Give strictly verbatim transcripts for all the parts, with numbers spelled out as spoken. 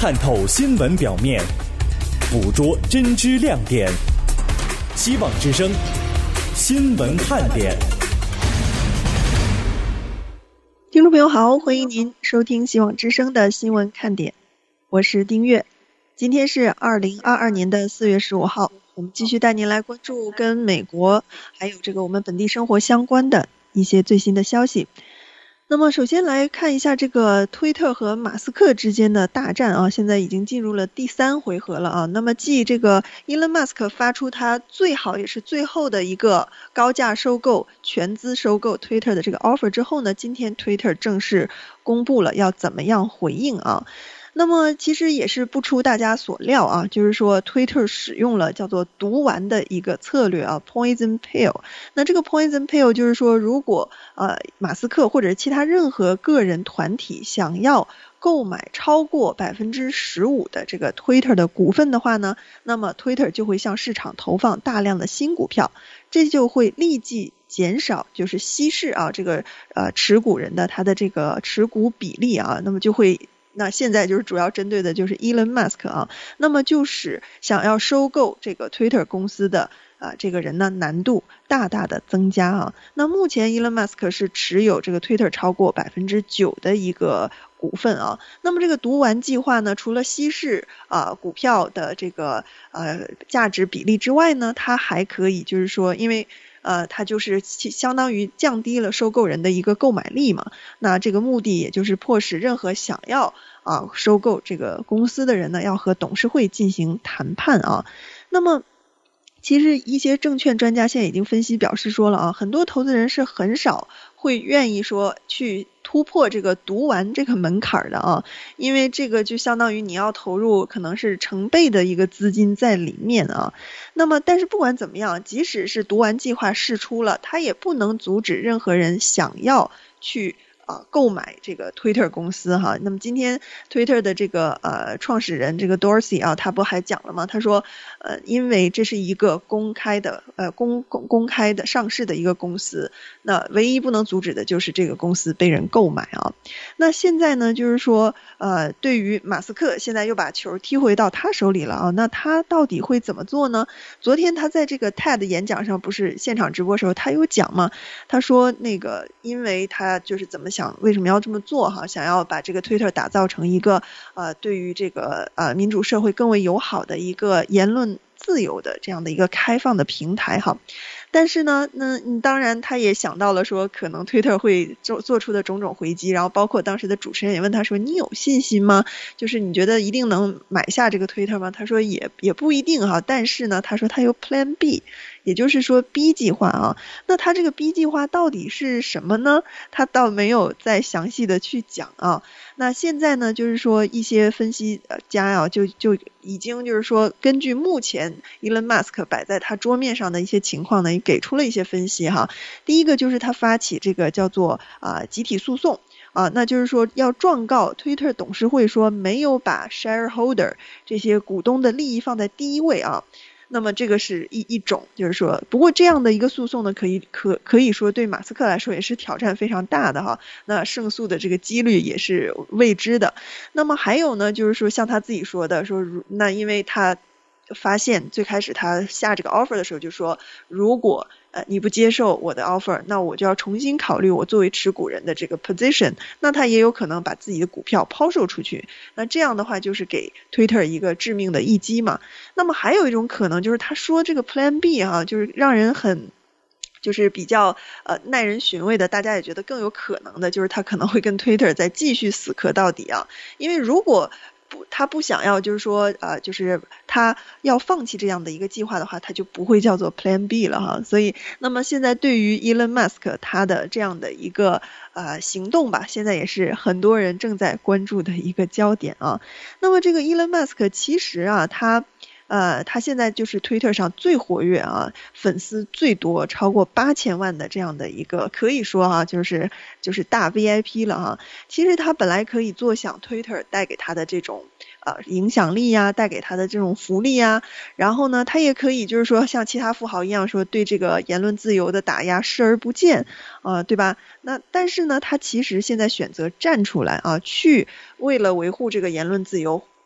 探透新闻表面，捕捉真知亮点。希望之声新闻看点。 听众朋友好，欢迎您收听希望之声的新闻看点，我是丁月。今天是二零二二年的四月十五号，我们继续带您来关注跟美国还有这个我们本地生活相关的一些最新的消息。那么首先来看一下这个推特和马斯克之间的大战啊，现在已经进入了第三回合了啊。那么继这个伊隆马斯克发出他最好也是最后的一个高价收购全资收购推特的这个 offer 之后呢，今天推特正式公布了要怎么样回应啊。那么其实也是不出大家所料啊，就是说推特使用了叫做毒丸的一个策略啊 poison pill。 那这个 poison pill 就是说如果呃马斯克或者其他任何个人团体想要购买超过 百分之十五 的这个 Twitter 的股份的话呢，那么 Twitter 就会向市场投放大量的新股票，这就会立即减少就是稀释啊这个呃持股人的他的这个持股比例啊，那么就会那现在就是主要针对的就是 Elon Musk 啊，那么就使想要收购这个 Twitter 公司的啊这个人呢难度大大的增加啊。那目前 Elon Musk 是持有这个 Twitter 超过 百分之九 的一个股份啊。那么这个毒丸计划呢，除了稀释啊股票的这个呃价值比例之外呢，它还可以就是说因为呃，它就是相当于降低了收购人的一个购买力嘛。那这个目的也就是迫使任何想要啊收购这个公司的人呢，要和董事会进行谈判啊。那么其实一些证券专家现在已经分析表示说了啊，很多投资人是很少会愿意说去突破这个毒丸这个门槛的啊，因为这个就相当于你要投入可能是成倍的一个资金在里面啊。那么但是不管怎么样，即使是毒丸计划释出了，它也不能阻止任何人想要去啊，购买这个 Twitter 公司哈。那么今天 Twitter 的这个呃创始人这个 Dorsey 啊，他不还讲了吗？他说呃因为这是一个公开的呃公公公开的上市的一个公司，那唯一不能阻止的就是这个公司被人购买啊。那现在呢就是说呃对于马斯克现在又把球踢回到他手里了啊，那他到底会怎么做呢？昨天他在这个 T E D 演讲上不是现场直播的时候他有讲吗？他说那个因为他就是怎么想为什么要这么做哈？想要把这个 Twitter 打造成一个呃对于这个呃民主社会更为友好的一个言论自由的这样的一个开放的平台哈。但是呢，那当然他也想到了说可能 Twitter 会做做出的种种回击，然后包括当时的主持人也问他说你有信心吗？就是你觉得一定能买下这个 Twitter 吗？他说也也不一定哈，但是呢他说他有 Plan B， 也就是说 B 计划啊。那他这个 B 计划到底是什么呢？他倒没有再详细的去讲啊。那现在呢就是说一些分析家啊就就已经就是说根据目前 Elon Musk 摆在他桌面上的一些情况呢，也给出了一些分析哈。第一个就是他发起这个叫做啊集体诉讼啊，那就是说要状告 Twitter 董事会说没有把 shareholder 这些股东的利益放在第一位啊。那么这个是一一种，就是说，不过这样的一个诉讼呢，可以可可以说对马斯克来说也是挑战非常大的哈。那胜诉的这个几率也是未知的。那么还有呢，就是说像他自己说的，说那因为他发现最开始他下这个 offer 的时候就说，如果呃你不接受我的 offer， 那我就要重新考虑我作为持股人的这个 position， 那他也有可能把自己的股票抛售出去，那这样的话就是给 Twitter 一个致命的一击嘛。那么还有一种可能就是他说这个 Plan B 啊，就是让人很就是比较呃耐人寻味的，大家也觉得更有可能的就是他可能会跟 Twitter 再继续死磕到底啊。因为如果不他不想要就是说呃就是他要放弃这样的一个计划的话，他就不会叫做 Plan B 了哈。所以那么现在对于 Elon Musk 他的这样的一个呃行动吧，现在也是很多人正在关注的一个焦点啊。那么这个 Elon Musk 其实啊他呃，他现在就是 Twitter 上最活跃啊，粉丝最多，超过八千万的这样的一个，可以说啊，就是就是大 V I P 了哈。其实他本来可以坐享 Twitter 带给他的这种呃影响力呀，带给他的这种福利呀，然后呢，他也可以就是说像其他富豪一样说对这个言论自由的打压视而不见，呃，对吧？那但是呢，他其实现在选择站出来啊，去为了维护这个言论自由。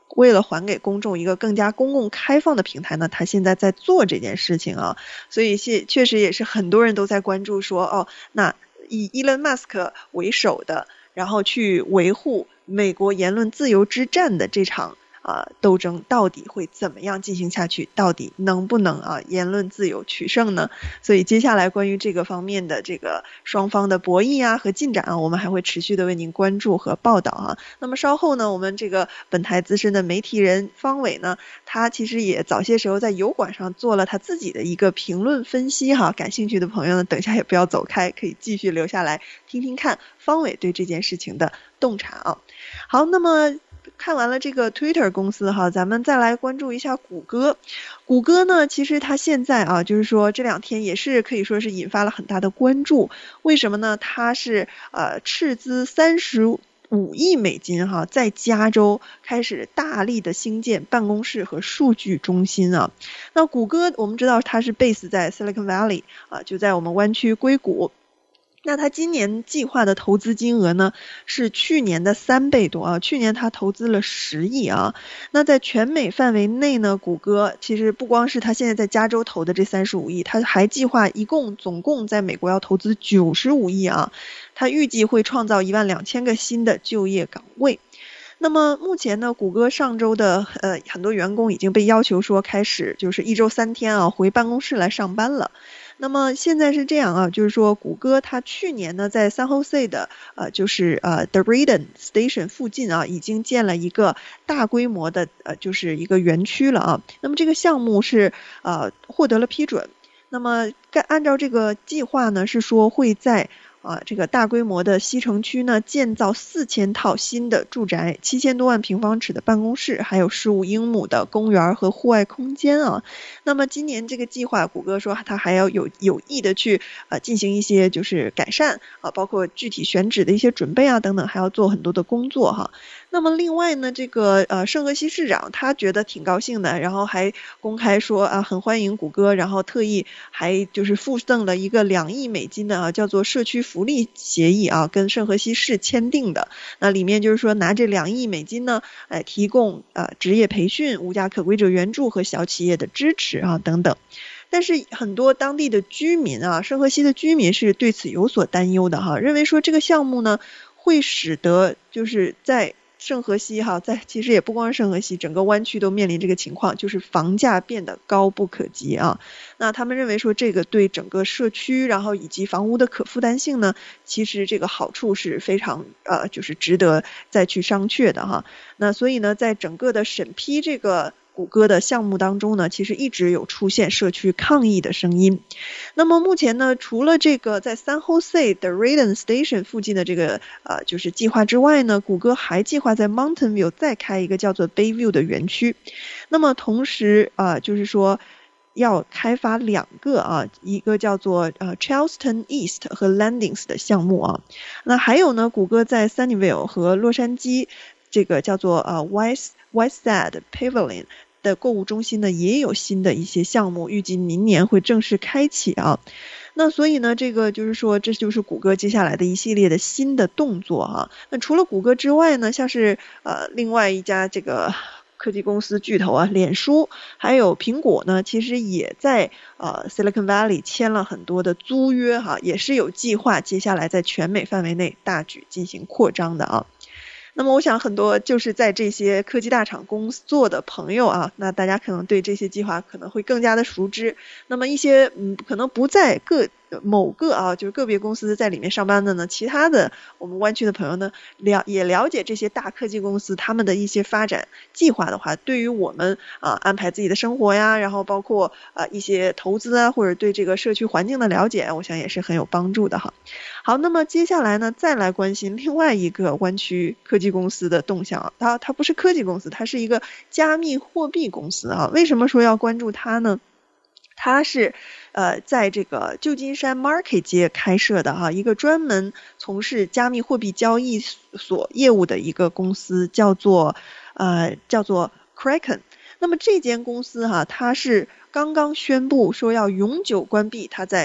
为了还给公众一个更加公共开放的平台呢，他现在在做这件事情啊，所以确实也是很多人都在关注说，哦，那以伊隆马斯克为首的，然后去维护美国言论自由之战的这场啊，斗争到底会怎么样进行下去？到底能不能啊言论自由取胜呢？所以接下来关于这个方面的这个双方的博弈啊和进展啊，我们还会持续的为您关注和报道啊。那么稍后呢，我们这个本台资深的媒体人方伟呢，他其实也早些时候在油管上做了他自己的一个评论分析哈，感兴趣的朋友呢，等一下也不要走开，可以继续留下来听听看方伟对这件事情的洞察啊。好，那么看完了这个 Twitter 公司哈，咱们再来关注一下谷歌。谷歌呢，其实它现在啊，就是说这两天也是可以说是引发了很大的关注。为什么呢？它是呃斥资三十五亿美金哈，在加州开始大力的兴建办公室和数据中心啊。那谷歌我们知道它是 base 在 Silicon Valley 啊，就在我们湾区硅谷。那他今年计划的投资金额呢是去年的三倍多啊，去年他投资了十亿啊。那在全美范围内呢，谷歌其实不光是他现在在加州投的这三十五亿，他还计划一共总共在美国要投资九十五亿啊。他预计会创造一万两千个新的就业岗位。那么目前呢，谷歌上周的呃很多员工已经被要求说开始就是一周三天啊回办公室来上班了。那么现在是这样啊，就是说谷歌它去年呢在 San Jose 的呃就是呃 The Reading Station 附近啊已经建了一个大规模的呃就是一个园区了啊。那么这个项目是呃获得了批准。那么按照这个计划呢是说会在啊，这个大规模的西城区呢，建造四千套新的住宅，七千多万平方尺的办公室，还有十五英亩的公园和户外空间啊。那么今年这个计划，谷歌说它还要有有意的去呃进行一些就是改善啊，包括具体选址的一些准备啊等等，还要做很多的工作哈。那么另外呢，这个呃圣荷西市长他觉得挺高兴的，然后还公开说啊很欢迎谷歌，然后特意还就是附赠了一个两亿美金的啊叫做社区福利协议啊，跟圣荷西市签订的。那里面就是说拿这两亿美金呢，哎提供呃职业培训、无家可归者援助和小企业的支持啊等等。但是很多当地的居民啊，圣荷西的居民是对此有所担忧的哈，认为说这个项目呢会使得就是在圣荷西哈，在其实也不光是圣荷西，整个湾区都面临这个情况，就是房价变得高不可及啊。那他们认为说这个对整个社区，然后以及房屋的可负担性呢，其实这个好处是非常呃，就是值得再去商榷的哈。那所以呢，在整个的审批这个谷歌的项目当中呢，其实一直有出现社区抗议的声音。那么目前呢，除了这个在 San Jose 的 Reading Station 附近的这个呃就是计划之外呢，谷歌还计划在 Mountain View 再开一个叫做 Bayview 的园区。那么同时啊、呃，就是说要开发两个啊，一个叫做呃 Charleston East 和 Landings 的项目啊。那还有呢，谷歌在 Sunnyvale 和洛杉矶这个叫做呃 West Westside Pavilion的购物中心呢也有新的一些项目，预计明年会正式开启啊。那所以呢，这个就是说，这就是谷歌接下来的一系列的新的动作哈。那除了谷歌之外呢，像是呃另外一家这个科技公司巨头啊，脸书还有苹果呢，其实也在呃 Silicon Valley 签了很多的租约哈，也是有计划接下来在全美范围内大举进行扩张的啊。那么我想很多就是在这些科技大厂工作的朋友啊，那大家可能对这些计划可能会更加的熟知。那么一些嗯可能不在各某个啊就是个别公司在里面上班的呢，其他的我们湾区的朋友呢了也了解这些大科技公司他们的一些发展计划的话，对于我们啊安排自己的生活呀，然后包括啊一些投资啊，或者对这个社区环境的了解，我想也是很有帮助的哈。好，那么接下来呢，再来关心另外一个湾区科技公司的动向啊，它它不是科技公司，它是一个加密货币公司啊。为什么说要关注它呢？它是呃在这个旧金山 Market 街开设的哈，一个专门从事加密货币交易所业务的一个公司，叫做呃叫做 Kraken。那么这间公司哈，它是刚刚宣布说要永久关闭它在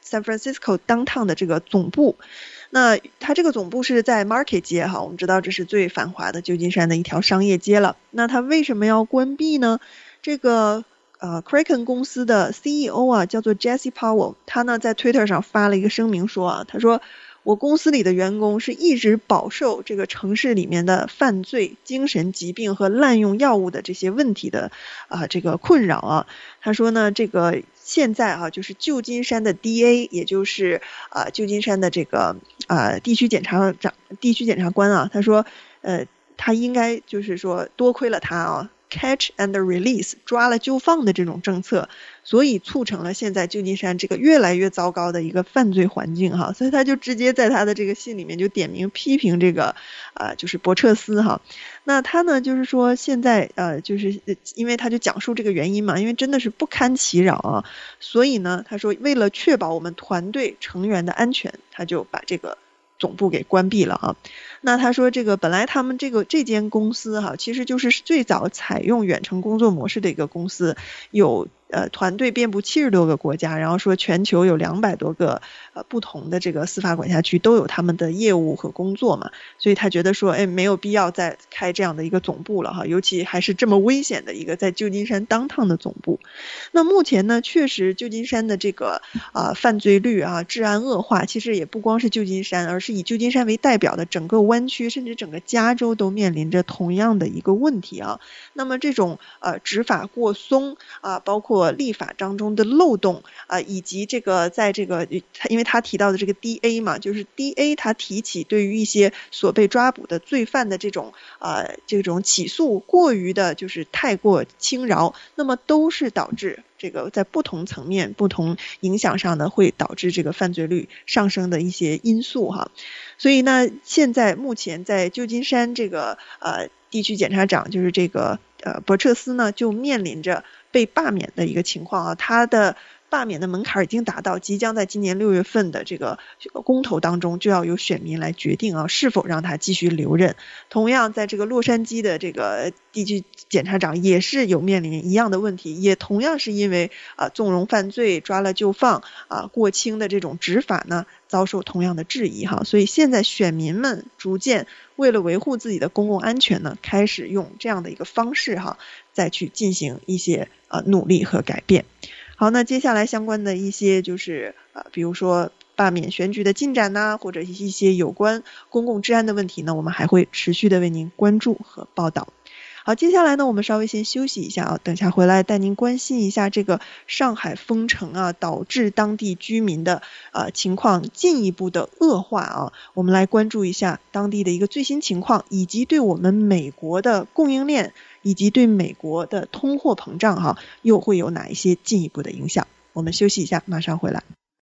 San Francisco downtown 的这个总部。那它这个总部是在 Market 街哈，我们知道这是最繁华的旧金山的一条商业街了。那它为什么要关闭呢？这个呃 Kraken 公司的 C E O 啊，叫做 Jesse Powell， 他呢在 Twitter 上发了一个声明说啊，他说我公司里的员工是一直饱受这个城市里面的犯罪、精神疾病和滥用药物的这些问题的啊、呃、这个困扰啊。他说呢，这个现在啊，就是旧金山的 D A， 也就是啊、呃、旧金山的这个啊、呃、地区检察长、地区检察官啊，他说呃他应该就是说多亏了他啊。Catch and release 抓了就放的这种政策，所以促成了现在旧金山这个越来越糟糕的一个犯罪环境哈，所以他就直接在他的这个信里面就点名批评这个呃就是伯彻斯哈。那他呢就是说现在呃就是因为他就讲述这个原因嘛，因为真的是不堪其扰啊，所以呢他说为了确保我们团队成员的安全，他就把这个总部给关闭了啊。那他说这个本来他们这个这间公司哈，其实就是最早采用远程工作模式的一个公司，有呃团队遍布七十多个国家，然后说全球有两百多个呃不同的这个司法管辖区都有他们的业务和工作嘛，所以他觉得说哎没有必要再开这样的一个总部了哈，尤其还是这么危险的一个在旧金山downtown的总部。那目前呢确实旧金山的这个啊、呃、犯罪率啊治安恶化，其实也不光是旧金山，而是以旧金山为代表的整个湾区甚至整个加州都面临着同样的一个问题啊。那么这种呃执法过松啊、呃，包括立法当中的漏洞啊、呃，以及这个在这个因为他提到的这个 D A 嘛，就是 D A 他提起对于一些所被抓捕的罪犯的这种呃这种起诉过于的就是太过轻饶，那么都是导致这个在不同层面不同影响上呢会导致这个犯罪率上升的一些因素哈。所以呢现在目前在旧金山这个呃地区检察长就是这个呃伯彻斯呢就面临着被罢免的一个情况啊，他的罢免的门槛已经达到，即将在今年六月份的这个公投当中就要由选民来决定啊是否让他继续留任。同样在这个洛杉矶的这个地区检察长也是有面临一样的问题，也同样是因为啊纵容犯罪抓了就放啊过轻的这种执法呢遭受同样的质疑哈。所以现在选民们逐渐为了维护自己的公共安全呢，开始用这样的一个方式哈再去进行一些呃努力和改变。好，那接下来相关的一些就是呃，比如说罢免选举的进展呐，或者一些有关公共治安的问题呢，我们还会持续的为您关注和报道。好，接下来呢，我们稍微先休息一下啊，等下回来带您关心一下这个上海封城啊，导致当地居民的呃情况进一步的恶化啊，我们来关注一下当地的一个最新情况，以及对我们美国的供应链以及对美国的通货膨胀哈、啊，又会有哪一些进一步的影响？我们休息一下，马上回来。